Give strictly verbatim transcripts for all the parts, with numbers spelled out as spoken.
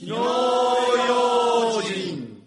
火の用心。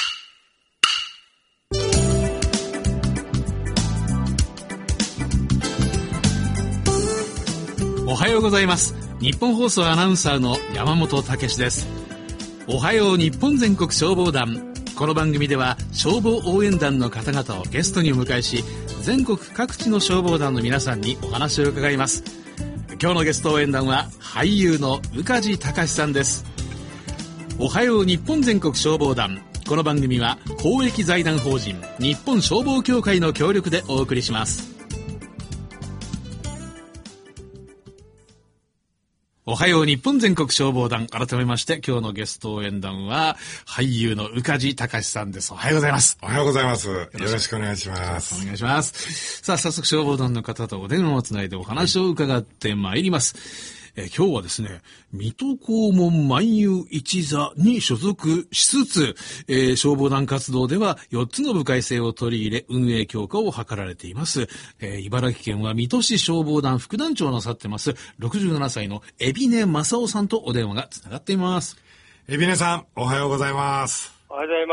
おはようございます。日本放送アナウンサーの山本武史です。おはよう日本全国消防団。この番組では消防応援団の方々をゲストにお迎えし、全国各地の消防団の皆さんにお話を伺います。今日のゲスト応援団は俳優の宇梶隆さんです。おはよう日本全国消防団。この番組は公益財団法人日本消防協会の協力でお送りします。おはよう日本全国消防団。改めまして今日のゲスト応援団は俳優の宇梶隆さんです。おはようございます。 おはようございます。よろしくお願いします。 お願いします。さあ、早速消防団の方とお電話をつないでお話を伺ってまいります。えー、今日はですね、水戸黄門万有一座に所属しつつ、えー、消防団活動ではよっつの部会制を取り入れ運営強化を図られています。えー、茨城県は水戸市消防団副団長をなさってますろくじゅうななさいの海老根正夫さんとお電話がつながっています。 海老根さん、おはようございます。 おはようございます。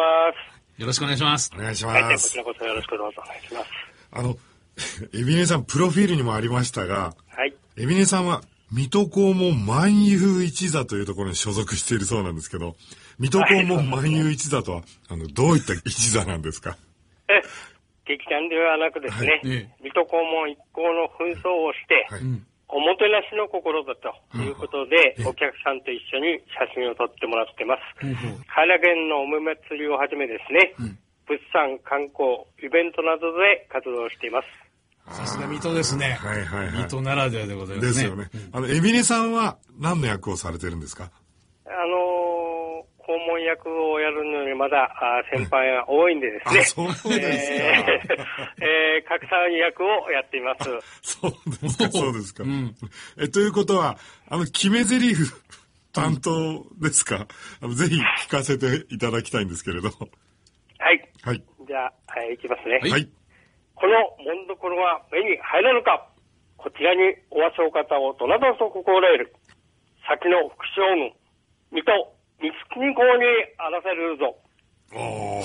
よろしくお願いします。 お願いします。 はい、こちらこそよろしくどうぞお願いします。 あの、海老根さん、プロフィールにもありましたが、 はい。 海老根さんは水戸黄門万有一座というところに所属しているそうなんですけど、水戸黄門万有一座とは、あの、どういった一座なんですか？ え、劇団ではなくですね、はい、水戸黄門一行の紛争をして、はい、おもてなしの心だということで、うん、お客さんと一緒に写真を撮ってもらってます。偕楽園のお目祭りをはじめですね、うん、物産、観光、イベントなどで活動しています。 さすが水戸ですね。 はいはいはい。 水戸ならではでございますね。 ですよね。うん、あの、海老根さんは何の役をされてるんですか？ あのー、訪問役をやるのにまだあ先輩が多いんでですね。 あ、そうですか。えー、 えー、格差役をやっています。 そうですか、そうですか。うん、え、ということは、あの、決め台詞担当ですか？あの、ぜひ聞かせていただきたいんですけれど。 はい。 はい。 じゃあ、はい、いきますね。 はい。 この紋所は目に入らぬか。こちらにおわしお方をどなたと心得る。先の副将軍、水戸、光圀公にあらせるぞ。 お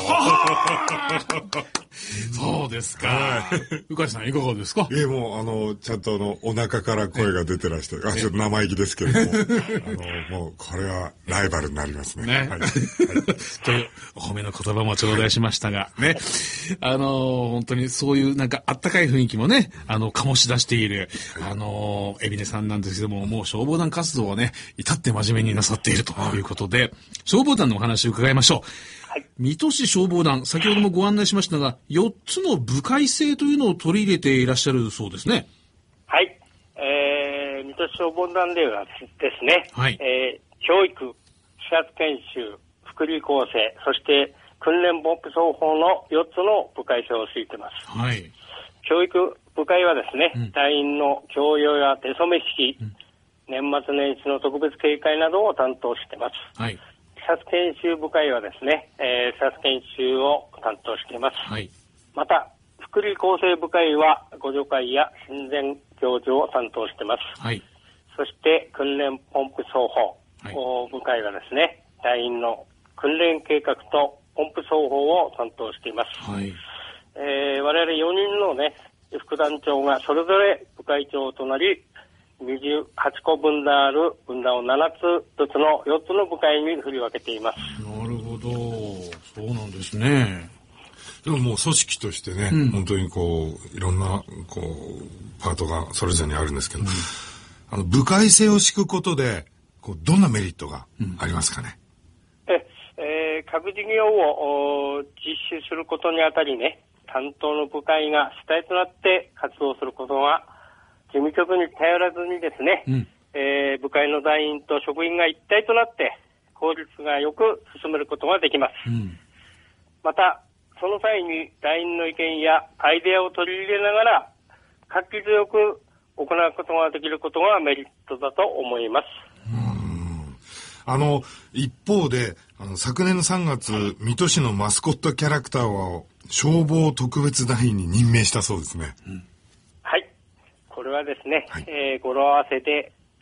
そうですか。はい。宇梶さんいかがですか？ ええ、もう、あの、ちゃんとあの、お腹から声が出てらして、あ、ちょっと生意気ですけれども、あの、もう、これはライバルになりますね。ね。はい。はい、 という、お褒めの言葉も頂戴しましたが、ね。あの、本当にそういうなんかあったかい雰囲気もね、あの、醸し出している、あの、海老根さんなんですけども、もう消防団活動をね、至って真面目になさっているということで、消防団のお話を伺いましょう。はい、水戸市消防団、先ほどもご案内しましたが、よっつの部会制というのを取り入れていらっしゃるそうですね。 はい。えー、水戸市消防団ではですね、はい、えー、教育、視察研修、福利厚生、そして訓練ポンプ奏法のよっつの部会制を敷いています。はい。教育部会はですね、うん、隊員の教養や手染め式、うん、年末年始の特別警戒などを担当しています。はい。視察研修部会はですね、えー、視察研修を担当しています。はい。また、福利厚生部会は、互助会や親善行事を担当しています。はい。そして、訓練ポンプ奏法、はい、部会はですね、隊員の訓練計画とポンプ奏法を担当しています。はい。えー、我々よにんのね、副団長がそれぞれ部会長となり、にじゅうはちこ分団ある分団をななつずつのよっつの部会に振り分けています。 なるほど。そうなんですね。 でももう組織としてね、うん、本当にこう、いろんな、こう、パートがそれぞれにあるんですけど、うん、あの、部会制を敷くことで、こう、どんなメリットがありますかね？ うん、え、えー、各事業を実施することにあたりね、担当の部会が主体となって活動することが、事務局に頼らずにですね、うん、えー、部会の団員と職員が一体となって効率がよく進めることができます。うん、また、その際に団員の意見やアイデアを取り入れながら活気強く行うことができることがメリットだと思います。 うん、あの、一方で、あの昨年のさんがつ、水戸市のマスコットキャラクターを消防特別団員に任命したそうですね。うん、 これはですね、はい、えー、語呂合わせで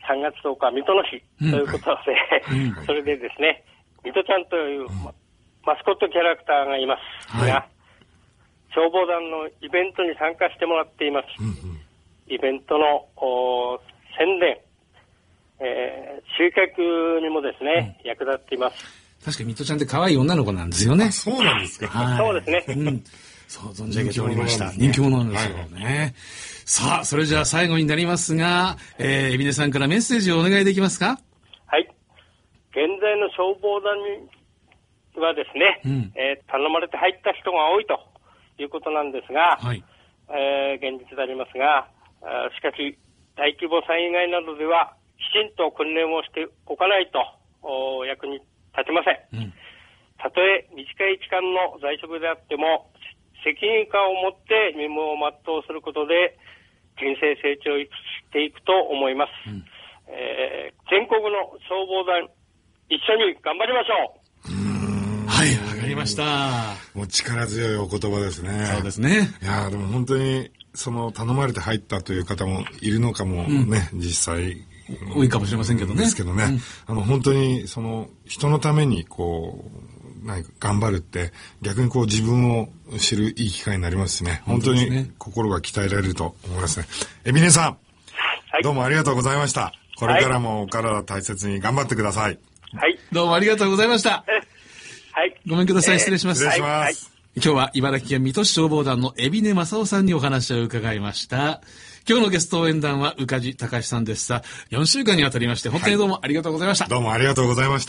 さんがつとおか、水戸の日ということで、うんはい、それでですね、水戸ちゃんという、うん、マスコットキャラクターがいますが、はい、消防団のイベントに参加してもらっています。うんうん、イベントの宣伝、えー、集客にもですね、うん、役立っています。 確かに水戸ちゃんって可愛い女の子なんですよね。 そうなんですか。 はい、そうですね。 うん、そう、存じ上げておりました。人気者なんですよね。はい、さあ、それじゃあ最後になりますが、えー、海老根さんからメッセージをお願いできますか？ はい。現在の消防団はですね、うん、えー、頼まれて入った人が多いということなんですが、はい、えー、現実でありますが、しかし大規模災害などではきちんと訓練をしておかないと役に立ちません。うん、たとえ短い期間の在職であっても責任感を持って任務を全うすることで人生成長していくと思います。うん、えー、全国の消防団一緒に頑張りましょう。はい、わかりました。 もう力強いお言葉ですね。 そうですね。 いやでも本当にその頼まれて入ったという方もいるのかもね、うん、実際多いかもしれませんけどね。 ですけどね、うん、あの本当にその人のためにこう何か頑張るって逆にこう自分を知るいい機会になりますしね。本当に心が鍛えられると思いますね。海老根さん、はい、どうもありがとうございました。これからもお体大切に頑張ってください。 はい。 どうもありがとうございました。 はい。 ごめんください。失礼します。 失礼します。 今日は茨城県水戸市消防団の海老根正夫さんにお話を伺いました。今日のゲスト応援団は宇梶隆さんでした。よんしゅうかんにわたりまして本当にどうもありがとうございました。はい、 どうもありがとうございました。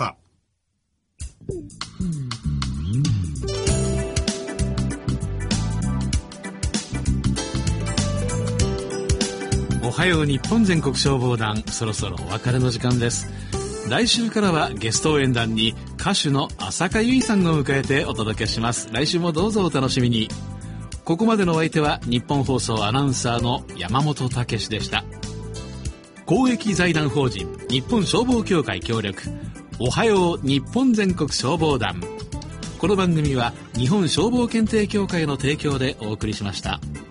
おはよう日本全国消防団、そろそろお別れの時間です。来週からはゲスト応援団に歌手の浅香唯さんを迎えてお届けします。来週もどうぞお楽しみに。ここまでのお相手は日本放送アナウンサーの山本武でした。公益財団法人日本消防協会協力、おはよう日本全国消防団。この番組は日本消防検定協会の提供でお送りしました。